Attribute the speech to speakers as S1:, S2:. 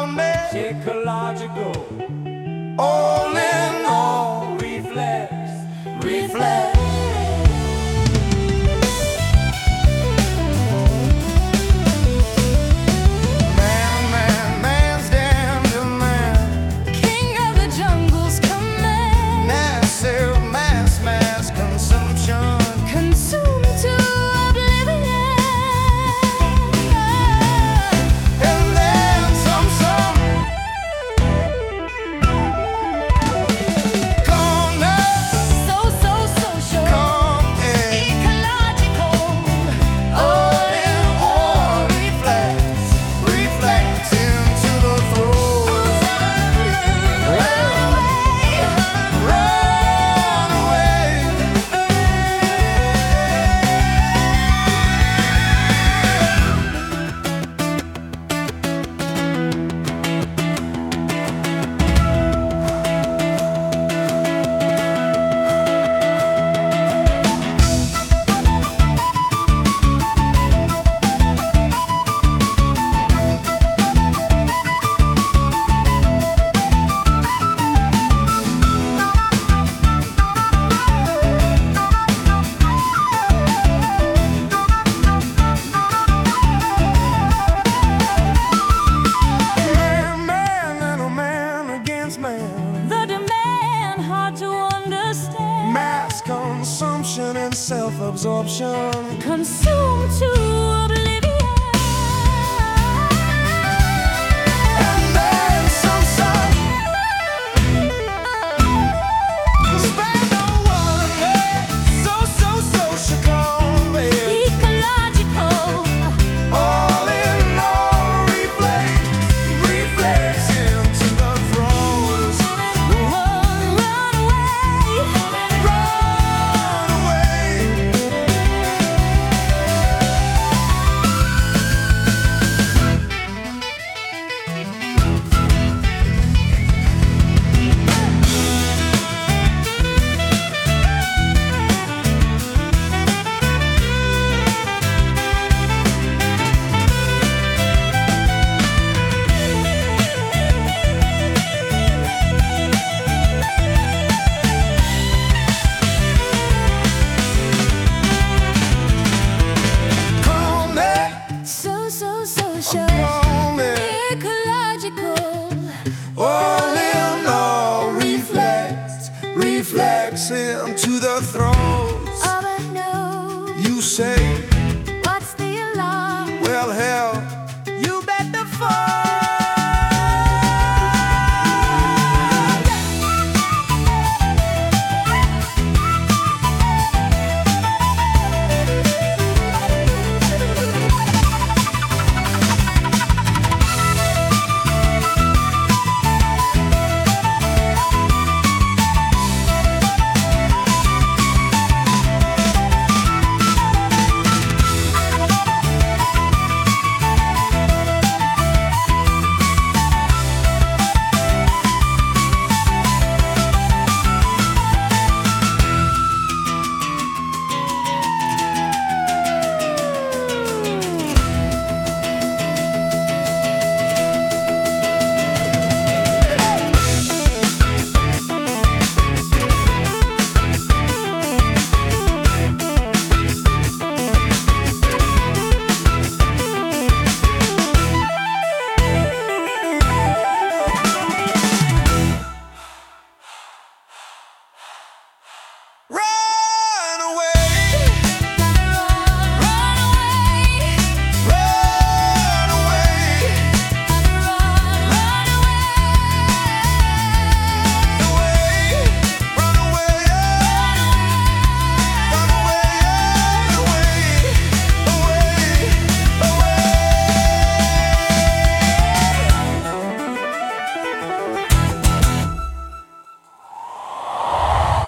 S1: call me
S2: ecological.
S1: all in all.
S2: Reflex,
S1: Reflex. Man's damn demand.
S3: King of the jungle's command.
S1: Massive mass consumption.
S3: Consumed to oblivion.
S1: And then some. Corner.
S3: So social.
S1: Come in.
S3: Ecological.
S1: All in all. Reflex into the throat. Run away. Man against man.
S3: The demand hard to understand.
S1: Mass consumption and self-absorption.
S3: Consumed to oblivion.
S1: And then some. Spend no one day. So social,
S3: Ecological.
S1: all in all. Reflex into the throes.
S3: Run away.
S1: Run away. Call me,
S3: So social.
S1: call me.
S3: Ecological.
S1: All in all, reflex into the throes.
S3: Oh, but no.
S1: You say,
S3: What's the alarm?
S1: well, hell, you bet the fall.